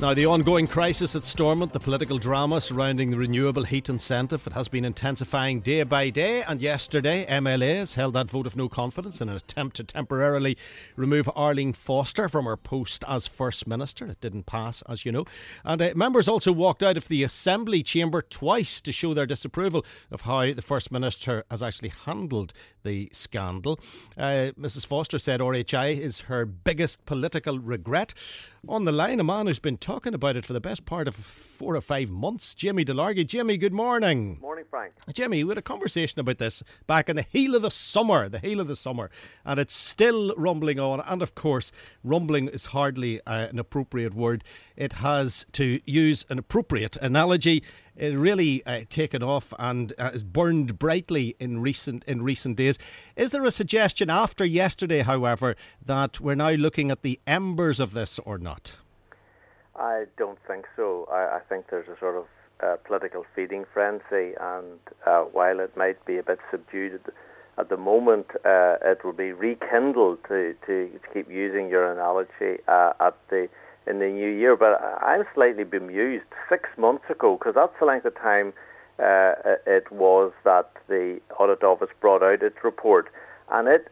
Now, the ongoing crisis at Stormont, the political drama surrounding the renewable heat incentive, it has been intensifying day by day, and yesterday MLAs held that vote of no confidence in an attempt to temporarily remove Arlene Foster from her post as First Minister. It didn't pass, as you know. And members also walked out of the Assembly chamber twice to show their disapproval of how the First Minister has actually handled the scandal. Mrs Foster said RHI is her biggest political regret. On the line, a man who's been talking about it for the best part of 4 or 5 months, Jimmy DeLargy. Jimmy, good morning. Morning, Frank. Jimmy, we had a conversation about this back in the heel of the summer, and it's still rumbling on. And of course, rumbling is hardly an appropriate word. It has, to use an appropriate analogy, it really taken off and has burned brightly in recent days. Is there a suggestion after yesterday, however, that we're now looking at the embers of this or not? I don't think so. I think there's a sort of political feeding frenzy, and while it might be a bit subdued at the moment, it will be rekindled, to keep using your analogy, in the new year. But I'm slightly bemused. 6 months ago, because that's the length of time it was that the Audit Office brought out its report, and it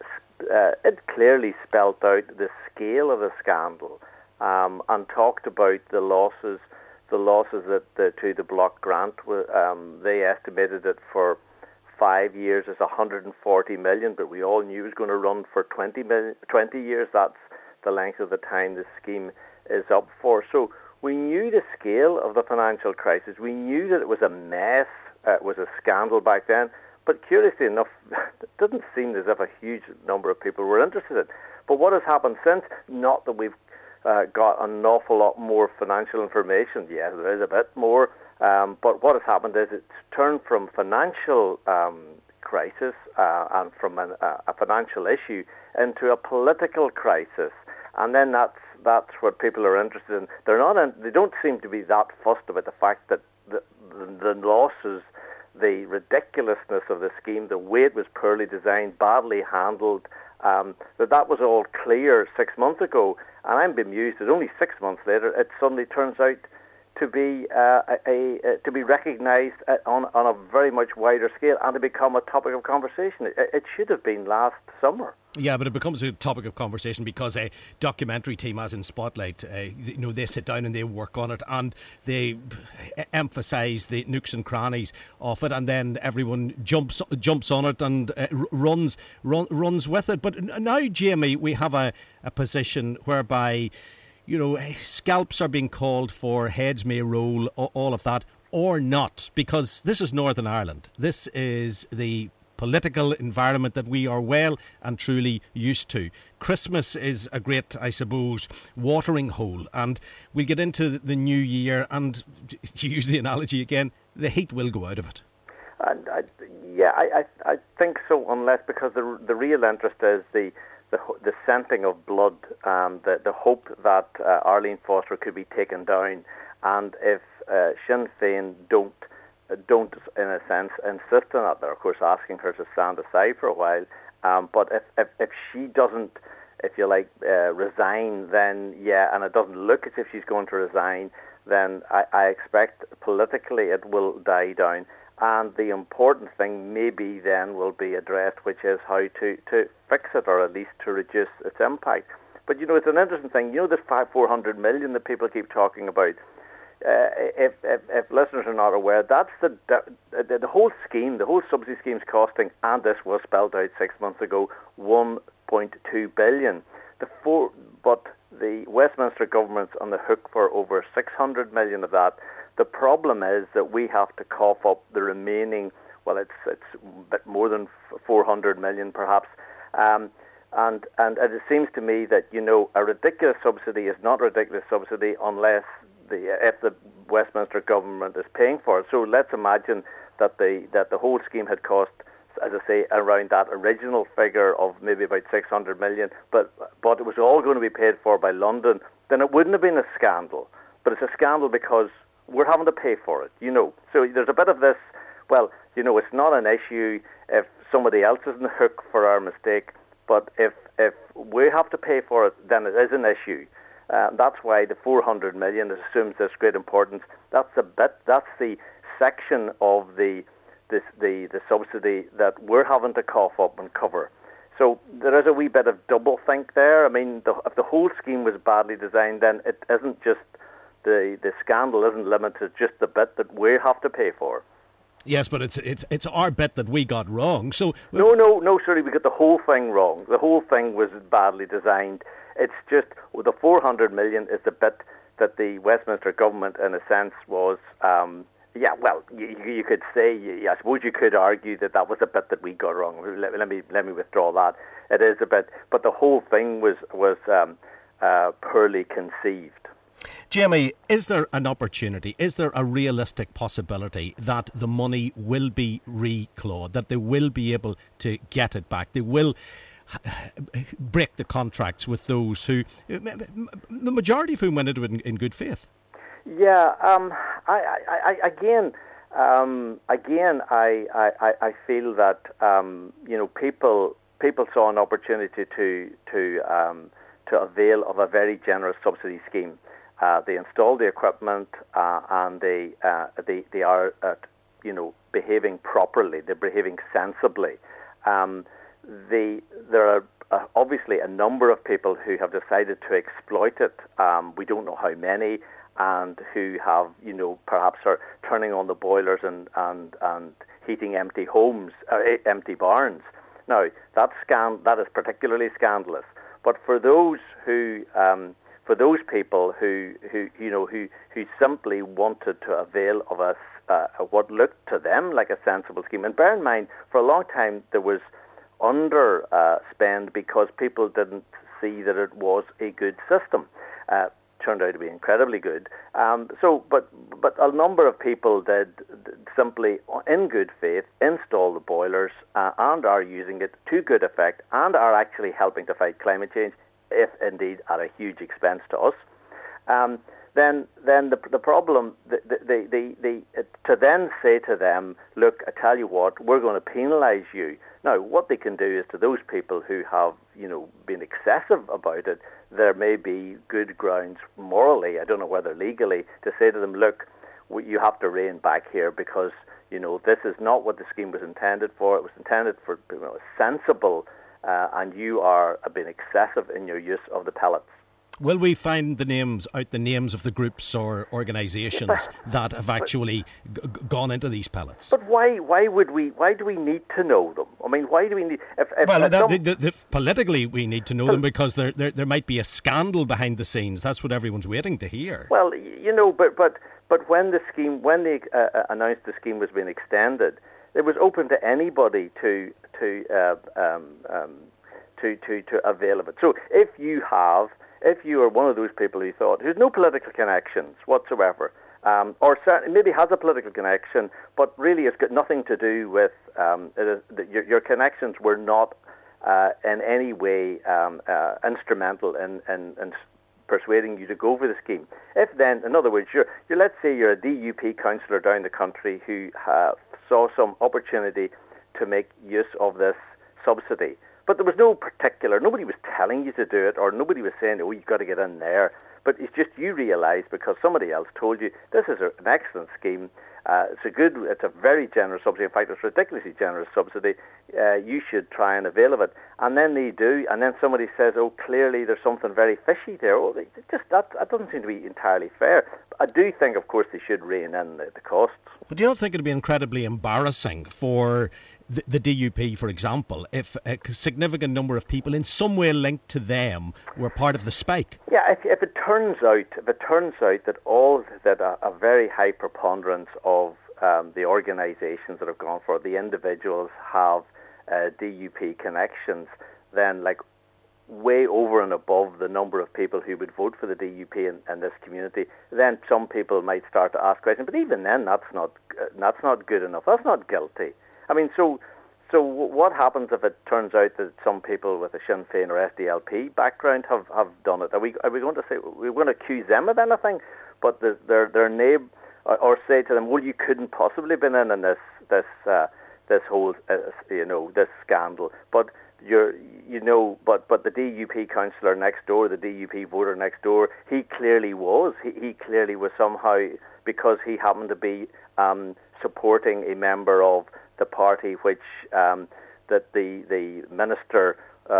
clearly spelt out the scale of the scandal, and talked about the losses that to the block grant. They estimated it for 5 years as 140 million, but we all knew it was going to run for 20 years. That's the length of the time the scheme is up for. So we knew the scale of the financial crisis. We knew that it was a mess. It was a scandal back then. But curiously enough, it didn't seem as if a huge number of people were interested in it. But what has happened since? Not that we've got an awful lot more financial information. Yeah, there is a bit more. But what has happened is it's turned from financial crisis and from a financial issue into a political crisis. And then that's what people are interested in. They don't seem to be that fussed about the fact that the losses, the ridiculousness of the scheme, the way it was poorly designed, badly handled, that was all clear 6 months ago. And I'm bemused that only 6 months later it suddenly turns out to be recognised on a very much wider scale and to become a topic of conversation. It should have been last summer. Yeah, but it becomes a topic of conversation because a documentary team, as in Spotlight, they sit down and they work on it and they emphasise the nooks and crannies of it, and then everyone jumps on it and runs with it. But now, Jamie, we have a position whereby, scalps are being called for, heads may roll, all of that, or not, because this is Northern Ireland. This is the political environment that we are well and truly used to. Christmas is a great, I suppose, watering hole, and we'll get into the new year, and to use the analogy again, the heat will go out of it. I think so, unless, because the real interest is the scenting of blood, the hope that Arlene Foster could be taken down, and if Sinn Féin don't, in a sense, insist on that. They're, of course, asking her to stand aside for a while. But if she doesn't, if you like, resign, then, and it doesn't look as if she's going to resign, then I expect politically it will die down. And the important thing maybe then will be addressed, which is how to fix it, or at least to reduce its impact. But, it's an interesting thing. This 400 million that people keep talking about, if listeners are not aware, that's the whole scheme, the whole subsidy scheme is costing, and this was spelled out 6 months ago, 1.2 billion. But the Westminster government's on the hook for over 600 million of that. The problem is that we have to cough up the remaining, well, it's a bit more than 400 million perhaps. And it seems to me that, a ridiculous subsidy is not a ridiculous subsidy unless if the Westminster government is paying for it. So let's imagine that the whole scheme had cost, as I say, around that original figure of maybe about 600 million, but it was all going to be paid for by London, then it wouldn't have been a scandal. But it's a scandal because we're having to pay for it, So there's a bit of this, well, it's not an issue if somebody else is in the hook for our mistake, but if we have to pay for it, then it is an issue. That's why the 400 million assumes this great importance. That's the section of the subsidy that we're having to cough up and cover. So there is a wee bit of double think there. I mean, if the whole scheme was badly designed, then it isn't just the scandal isn't limited to just the bit that we have to pay for. Yes, but it's our bit that we got wrong. So no, sorry, we got the whole thing wrong. The whole thing was badly designed. It's just the 400 million is the bit that the Westminster government, in a sense, was. You could say. I suppose you could argue that was a bit that we got wrong. Let me withdraw that. It is a bit, but the whole thing was poorly conceived. Jamie, is there an opportunity, is there a realistic possibility that the money will be reclawed, that they will be able to get it back, they will break the contracts with those who, the majority of whom went into it in good faith? Yeah, I feel that people saw an opportunity to avail of a very generous subsidy scheme. They installed the equipment and they are behaving properly. They're behaving sensibly. There are obviously a number of people who have decided to exploit it. We don't know how many, and who have perhaps are turning on the boilers and heating empty homes, empty barns. Now that is particularly scandalous. But for those people who simply wanted to avail of what looked to them like a sensible scheme, and bear in mind, for a long time there was underspend because people didn't see that it was a good system. Turned out to be incredibly good. But a number of people did simply, in good faith, install the boilers and are using it to good effect and are actually helping to fight climate change, if indeed at a huge expense to us. Then the problem, to then say to them, look, I tell you what, we're going to penalise you. Now, what they can do is to those people who have, been excessive about it, there may be good grounds morally, I don't know whether legally, to say to them, look, you have to rein back here because, this is not what the scheme was intended for. It was intended for sensible, and you are being excessive in your use of the pellets. Will we find the names of the groups or organisations that have actually gone into these pellets? But why do we need to know them? I mean, why do we need... Politically we need to know them because there might be a scandal behind the scenes. That's what everyone's waiting to hear. Well, but when they announced the scheme was being extended, it was open to anybody to avail of it. So if you are one of those people who has no political connections whatsoever, or certainly maybe has a political connection, but really it's got nothing to do with your connections were not in any way instrumental in persuading you to go for the scheme. If then, in other words, let's say you're a DUP councillor down the country who saw some opportunity to make use of this subsidy. But there was nobody was telling you to do it, or nobody was saying, you've got to get in there. But it's just you realise because somebody else told you, this is an excellent scheme, it's a very generous subsidy. In fact, it's a ridiculously generous subsidy. You should try and avail of it. And then they do, and then somebody says, clearly there's something very fishy there. That doesn't seem to be entirely fair. I do think, of course, they should rein in the costs. But do you not think it would be incredibly embarrassing for the DUP, for example, if a significant number of people in some way linked to them were part of the spike? Yeah, if it turns out that a very high preponderance of the organisations that have gone for it, the individuals have DUP connections, then way over and above the number of people who would vote for the DUP in this community, then some people might start to ask questions. But even then, that's not good enough. That's not guilty. I mean, so what happens if it turns out that some people with a Sinn Féin or SDLP background have done it? Are we going to say we're going to accuse them of anything? But their neighbour, or say to them, well, you couldn't possibly have been in this whole this scandal. But but the DUP councillor next door, the DUP voter next door, he clearly was. He clearly was somehow, because he happened to be supporting a member of the party which that the minister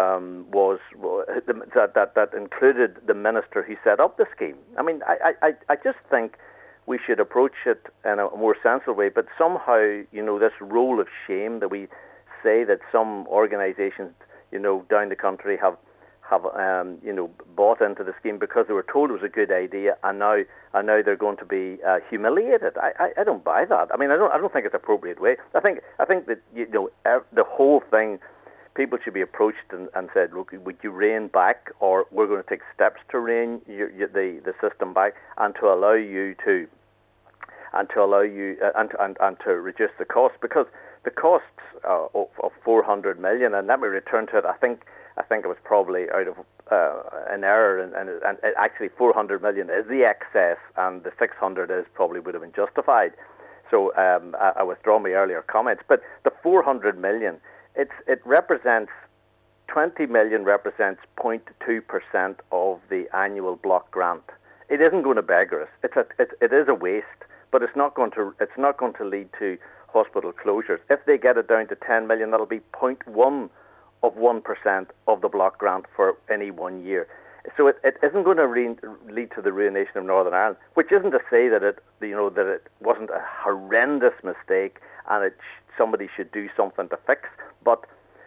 that included the minister who set up the scheme. I mean, I just think we should approach it in a more sensible way, but somehow, this role of shame that we say that some organisations, down the country have bought into the scheme because they were told it was a good idea, and now they're going to be humiliated. I don't buy that. I mean, I don't think it's an appropriate way. I think that the whole thing, people should be approached and said, look, would you rein back, or we're going to take steps to rein the system back, and to allow you to reduce the cost, because the costs of 400 million, and let me return to it. I think it was probably out of an error, and actually 400 million is the excess, and the 600 would have been justified. So I withdraw my earlier comments. But the 400 million, it represents 20 million represents 0.2% of the annual block grant. It isn't going to beggar us. It is a waste, but it's not going to lead to hospital closures. If they get it down to 10 million, that'll be 0.1% of the block grant for any 1 year. So it isn't going to lead to the ruination of Northern Ireland, which isn't to say that it wasn't a horrendous mistake and somebody should do something to fix. But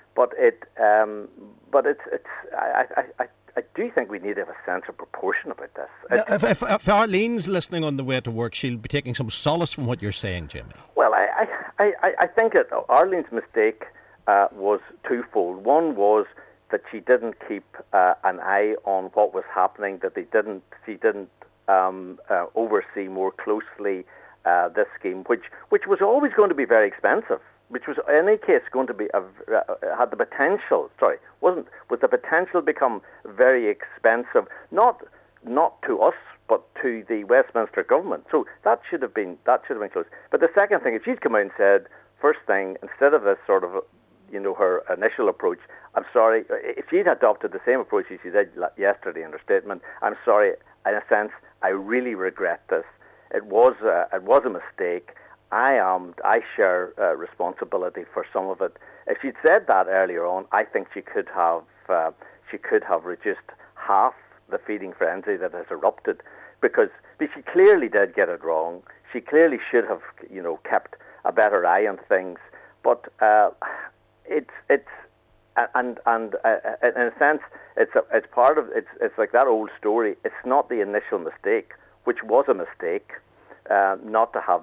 I do think we need to have a sense of proportion about this. If Arlene's listening on the way to work, she'll be taking some solace from what you're saying, Jimmy. Well, I think that Arlene's mistake was twofold. One was that she didn't keep an eye on what was happening, that she didn't oversee more closely this scheme, which was always going to be very expensive, which was in any case going to be had the potential. Was the potential to become very expensive, not to us, but to the Westminster government. So that should have been close. But the second thing is, she's come out and said, first thing, instead of this sort of her initial approach, I'm sorry, if she'd adopted the same approach as she did yesterday in her statement, I'm sorry, in a sense, I really regret this. It was a mistake. I share responsibility for some of it. If she'd said that earlier on, I think she could have reduced half the feeding frenzy that has erupted, because she clearly did get it wrong. She clearly should have kept a better eye on things. But it's in a sense, it's part of it's like that old story. It's not the initial mistake, which was a mistake, not to have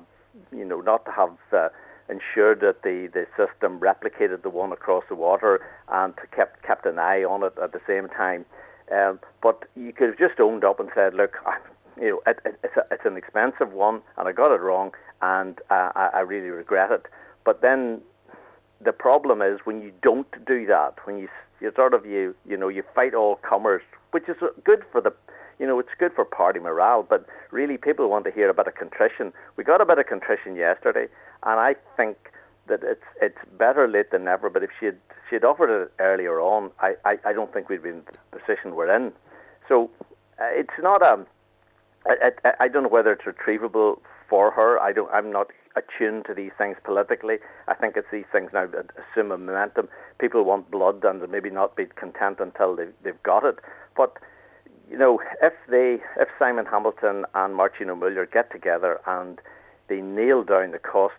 ensured that the system replicated the one across the water and kept an eye on it at the same time. But you could have just owned up and said, look, it's an expensive one, and I got it wrong, and I really regret it. But then the problem is when you don't do that, when you fight all comers, which is good for it's good for party morale, but really people want to hear a bit of contrition. We got a bit of contrition yesterday, and I think that it's better late than never. But if she'd offered it earlier on, I don't think we'd be in the position we're in. So it's not I don't know whether it's retrievable for her. I'm not attuned to these things politically. I think it's these things now that assume a momentum. People want blood and maybe not be content until they've got it. But if Simon Hamilton and Martin O'Muller get together and they nail down the costs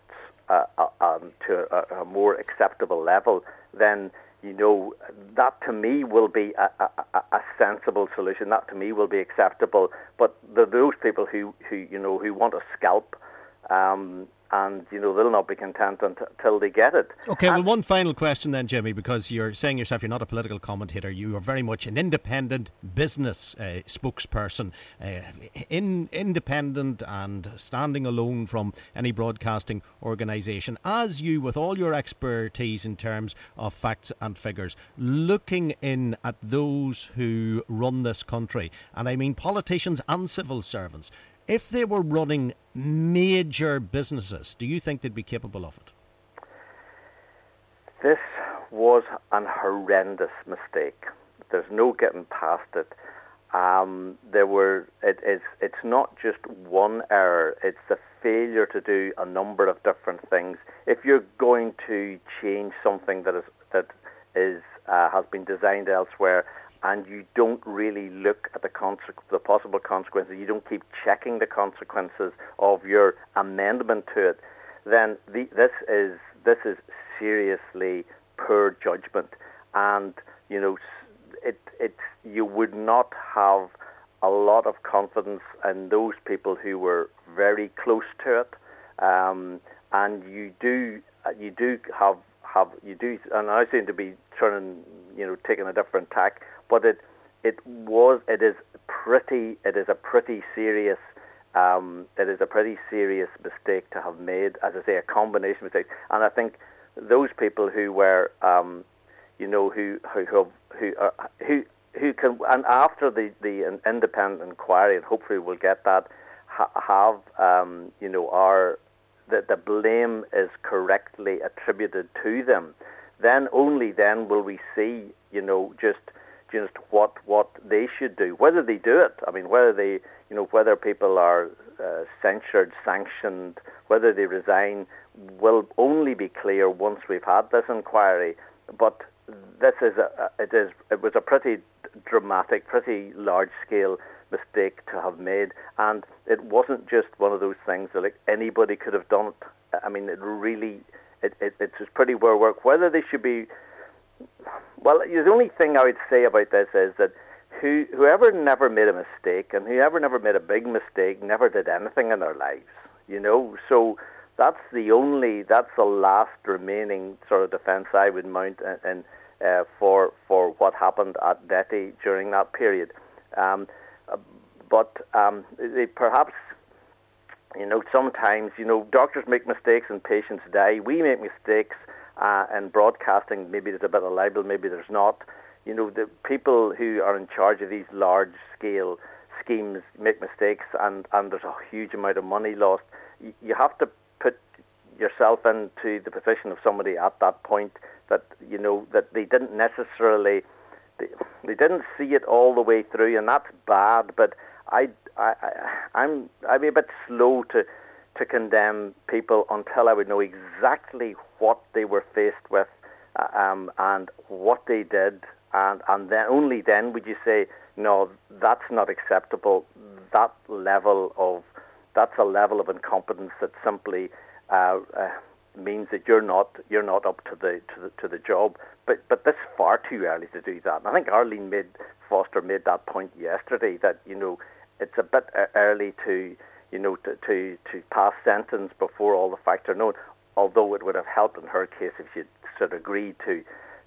to a more acceptable level, then that to me will be a sensible solution. That to me will be acceptable. But those people who want a scalp, and they'll not be content until they get it. Okay, well, one final question then, Jimmy, because you're saying yourself you're not a political commentator. You are very much an independent business spokesperson, independent and standing alone from any broadcasting organisation. As you, with all your expertise in terms of facts and figures, looking in at those who run this country, and I mean politicians and civil servants, if they were running major businesses, do you think they'd be capable of it? This was an horrendous mistake. There's no getting past it. It's not just one error, it's the failure to do a number of different things. If you're going to change something that has been designed elsewhere, and you don't really look at the possible consequences, you don't keep checking the consequences of your amendment to it, then this is seriously poor judgment. And you would not have a lot of confidence in those people who were very close to it, and you do, and I seem to be taking a different tack, but it is a pretty serious mistake to have made, as I say, a combination mistake. And I think those people who were, who can, and after the independent inquiry, and hopefully we'll get that, the blame is correctly attributed to them. Then only then will we see, just what they should do, whether they do it. I mean, whether people are censured, sanctioned, whether they resign, will only be clear once we've had this inquiry. But it was a pretty dramatic, pretty large-scale mistake to have made, and it wasn't just one of those things that anybody could have done it. I mean, it's just pretty well work. Whether they should be, well, the only thing I would say about this is that whoever never made a mistake and whoever never made a big mistake never did anything in their lives, So that's the last remaining sort of defence I would mount for what happened at Detty during that period. But perhaps, sometimes, doctors make mistakes and patients die. We make mistakes in broadcasting. Maybe there's a bit of libel, maybe there's not. The people who are in charge of these large-scale schemes make mistakes, and there's a huge amount of money lost. You have to put yourself into the position of somebody at that point that, that they didn't necessarily, they didn't see it all the way through, and that's bad, but I'd be a bit slow to condemn people until I would know exactly what they were faced with and what they did, and then only then would you say, no, that's not acceptable. That's a level of incompetence that simply means that you're not up to the job. But this is far too early to do that. And I think Arlene Foster made that point yesterday, that it's a bit early to pass sentence before all the facts are known. Although it would have helped in her case if she'd sort of agreed to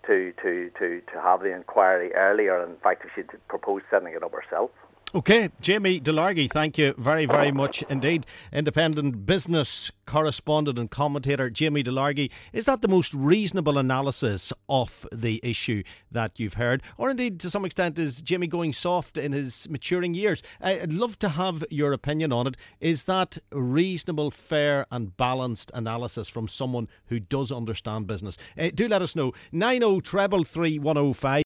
have the inquiry earlier. In fact, if she'd proposed setting it up herself. OK, Jamie DeLargy, thank you very, very much indeed. Independent business correspondent and commentator Jamie DeLargy. Is that the most reasonable analysis of the issue that you've heard? Or indeed, to some extent, is Jamie going soft in his maturing years? I'd love to have your opinion on it. Is that reasonable, fair and balanced analysis from someone who does understand business? Do let us know. 90 333 105.